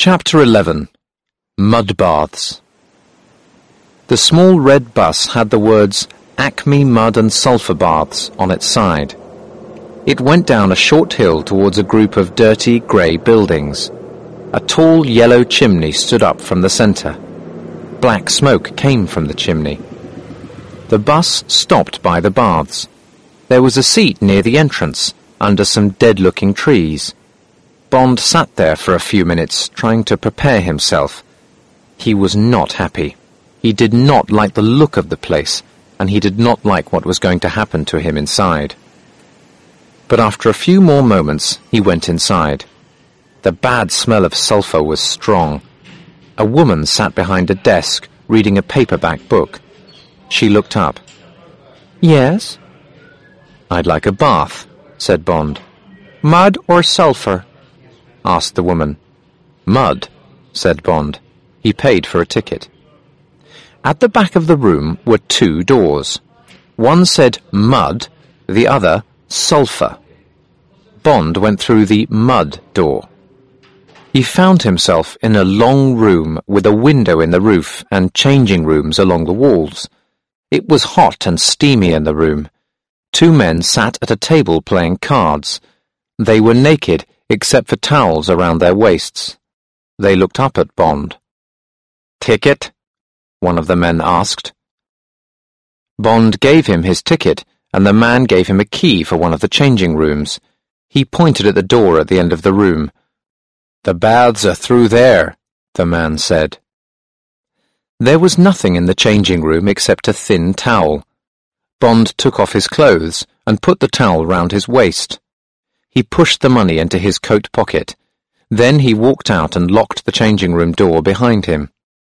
Chapter 11. Mud Baths. The small red bus had the words Acme Mud and Sulphur Baths on its side. It went down a short hill towards a group of dirty grey buildings. A tall yellow chimney stood up from the centre. Black smoke came from the chimney. The bus stopped by the baths. There was a seat near the entrance, under some dead-looking trees. Bond sat there for a few minutes, trying to prepare himself. He was not happy. He did not like the look of the place, and he did not like what was going to happen to him inside. But after a few more moments, he went inside. The bad smell of sulphur was strong. A woman sat behind a desk, reading a paperback book. She looked up. "Yes?" "I'd like a bath," said Bond. "Mud or sulphur?" asked the woman. "Mud," said Bond. He paid for a ticket. At the back of the room were two doors. One said mud, the other sulphur. Bond went through the mud door. He found himself in a long room with a window in the roof and changing rooms along the walls. It was hot and steamy in the room. Two men sat at a table playing cards. They were naked, except for towels around their waists. They looked up at Bond. "Ticket?" one of the men asked. Bond gave him his ticket, and the man gave him a key for one of the changing rooms. He pointed at the door at the end of the room. "The baths are through there," the man said. There was nothing in the changing room except a thin towel. Bond took off his clothes and put the towel round his waist. He pushed the money into his coat pocket. Then he walked out and locked the changing room door behind him.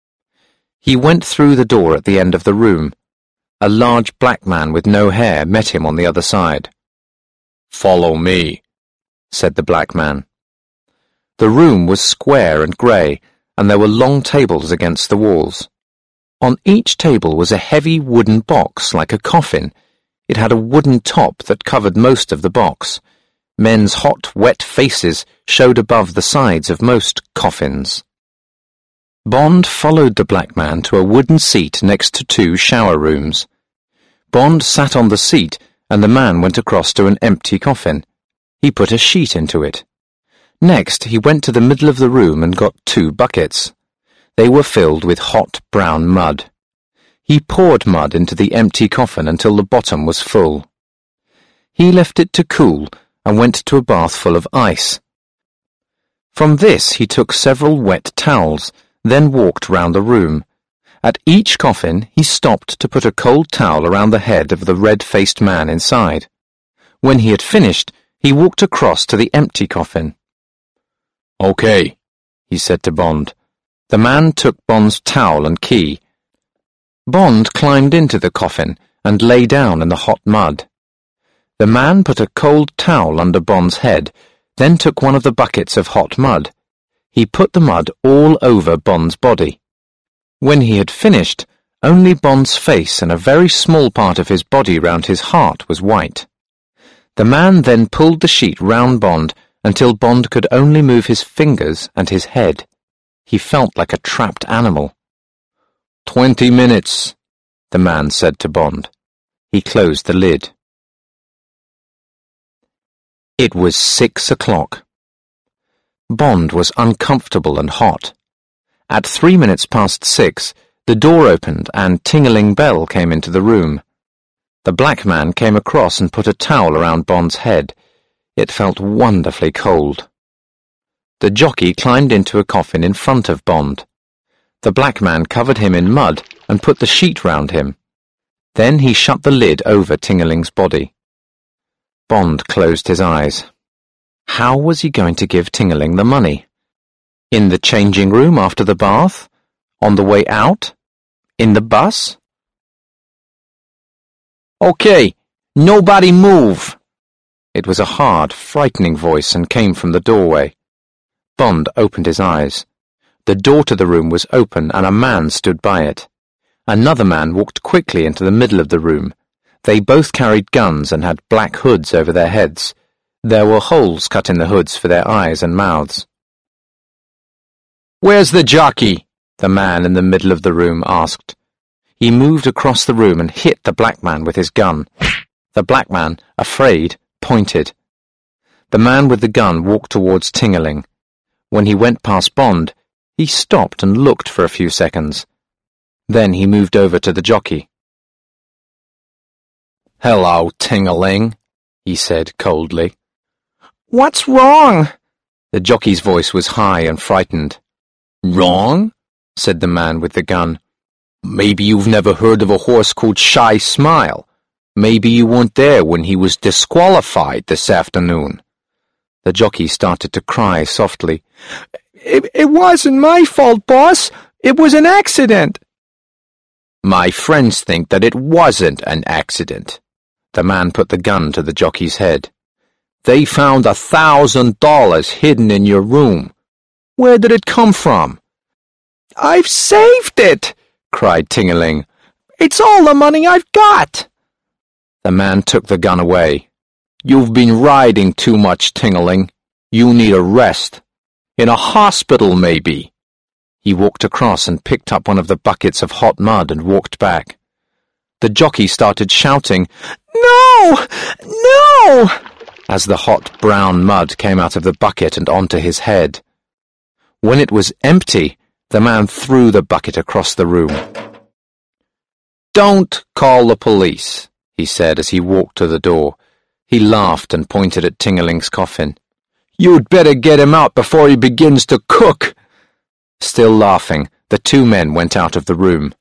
He went through the door at the end of the room. A large black man with no hair met him on the other side. "Follow me," said the black man. The room was square and grey, and there were long tables against the walls. On each table was a heavy wooden box like a coffin. It had a wooden top that covered most of the box. Men's hot, wet faces showed above the sides of most coffins. Bond followed the black man to a wooden seat next to two shower rooms. Bond sat on the seat, and the man went across to an empty coffin. He put a sheet into it. Next, he went to the middle of the room and got two buckets. They were filled with hot brown mud. He poured mud into the empty coffin until the bottom was full. He left it to cool and went to a bath full of ice. From this he took several wet towels, then walked round the room. At each coffin he stopped to put a cold towel around the head of the red-faced man inside. When he had finished, he walked across to the empty coffin. "Okay," he said to Bond. The man took Bond's towel and key. Bond climbed into the coffin and lay down in the hot mud. The man put a cold towel under Bond's head, then took one of the buckets of hot mud. He put the mud all over Bond's body. When he had finished, only Bond's face and a very small part of his body round his heart was white. The man then pulled the sheet round Bond until Bond could only move his fingers and his head. He felt like a trapped animal. 20 minutes, the man said to Bond. He closed the lid. It was 6 o'clock. Bond was uncomfortable and hot. At 3 minutes past 6, the door opened and Ting-a-ling Bell came into the room. The black man came across and put a towel around Bond's head. It felt wonderfully cold. The jockey climbed into a coffin in front of Bond. The black man covered him in mud and put the sheet round him. Then he shut the lid over Ting-a-ling's body. Bond closed his eyes. How was he going to give Ting-a-ling the money? In the changing room after the bath? On the way out? In the bus? "Okay, nobody move!" It was a hard, frightening voice and came from the doorway. Bond opened his eyes. The door to the room was open and a man stood by it. Another man walked quickly into the middle of the room. They both carried guns and had black hoods over their heads. There were holes cut in the hoods for their eyes and mouths. "Where's the jockey?" the man in the middle of the room asked. He moved across the room and hit the black man with his gun. The black man, afraid, pointed. The man with the gun walked towards Tingaling. When he went past Bond, he stopped and looked for a few seconds. Then he moved over to the jockey. "Hello, Tingaling," he said coldly. "What's wrong?" The jockey's voice was high and frightened. "Wrong?" said the man with the gun. "Maybe you've never heard of a horse called Shy Smile. Maybe you weren't there when he was disqualified this afternoon." The jockey started to cry softly. It wasn't my fault, boss. It was an accident." "My friends think that it wasn't an accident." The man put the gun to the jockey's head. "They found $1,000 hidden in your room. Where did it come from?" "I've saved it!" cried Tingaling. "It's all the money I've got!" The man took the gun away. "You've been riding too much, Tingaling. You need a rest. In a hospital, maybe." He walked across and picked up one of the buckets of hot mud and walked back. The jockey started shouting, "No! No!" as the hot brown mud came out of the bucket and onto his head. When it was empty, the man threw the bucket across the room. "Don't call the police," he said as he walked to the door. He laughed and pointed at Tingaling's coffin. "You'd better get him out before he begins to cook." Still laughing, the two men went out of the room.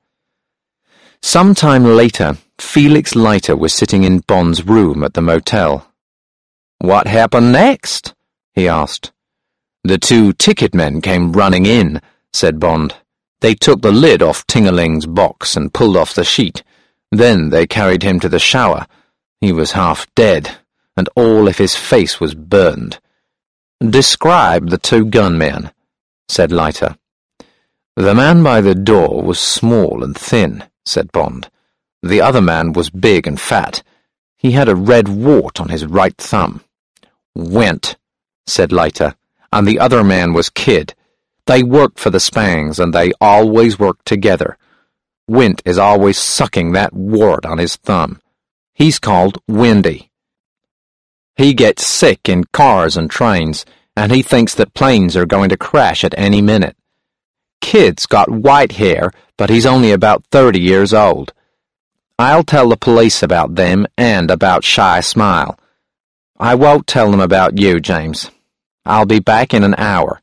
Some time later, Felix Leiter was sitting in Bond's room at the motel. "What happened next?" he asked. "The two ticket men came running in," said Bond. "They took the lid off Tingaling's box and pulled off the sheet. Then they carried him to the shower. He was half dead, and all of his face was burned." "Describe the two gunmen," said Leiter. "The man by the door was small and thin," said Bond. "The other man was big and fat. He had a red wart on his right thumb." "Went," said Leiter, "and the other man was Kid. They worked for the Spangs, and they always worked together. Wint is always sucking that wart on his thumb. He's called Windy. He gets sick in cars and trains, and he thinks that planes are going to crash at any minute. Kid's got white hair, but he's only about 30 years old. I'll tell the police about them and about Shy Smile. I won't tell them about you, James. I'll be back in an hour."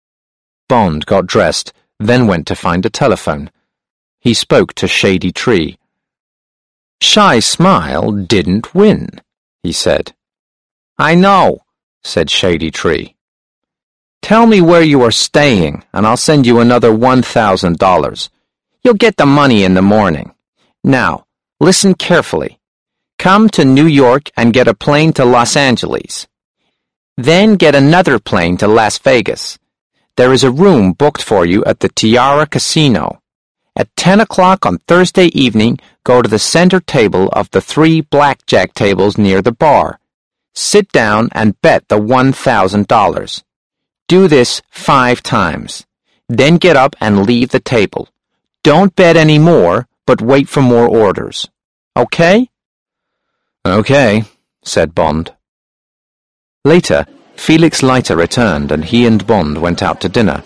Bond got dressed, then went to find a telephone. He spoke to Shady Tree. "Shy Smile didn't win," he said. "I know," said Shady Tree. "Tell me where you are staying, and I'll send you another $1,000. You'll get the money in the morning. Now, listen carefully. Come to New York and get a plane to Los Angeles. Then get another plane to Las Vegas. There is a room booked for you at the Tiara Casino. At 10 o'clock on Thursday evening, go to the center table of the 3 blackjack tables near the bar. Sit down and bet the $1,000. Do this 5 times. Then get up and leave the table. Don't bet any more, but wait for more orders. Okay?" "Okay," said Bond. Later, Felix Leiter returned, and he and Bond went out to dinner.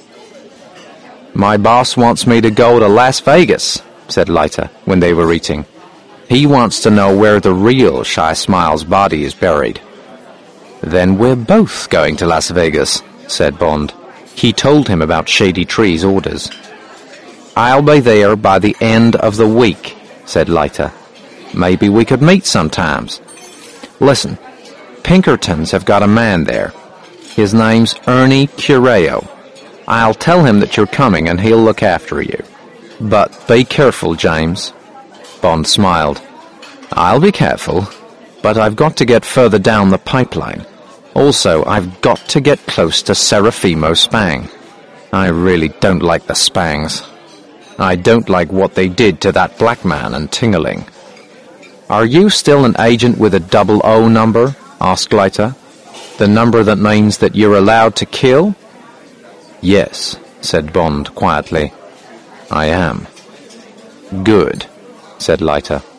"My boss wants me to go to Las Vegas," said Leiter when they were eating. "He wants to know where the real Shy Smile's body is buried." "Then we're both going to Las Vegas," said Bond. He told him about Shady Tree's orders. "I'll be there by the end of the week," said Leiter. "Maybe we could meet sometimes. Listen, Pinkertons have got a man there. His name's Ernie Cureo. I'll tell him that you're coming and he'll look after you. But be careful, James." Bond smiled. "I'll be careful, but I've got to get further down the pipeline. Also, I've got to get close to Serafimo Spang. I really don't like the Spangs. I don't like what they did to that black man and Tingaling." "Are you still an agent with a 00 number?" asked Leiter. "The number that means that you're allowed to kill?" "Yes," said Bond quietly. I am. Good, said Leiter.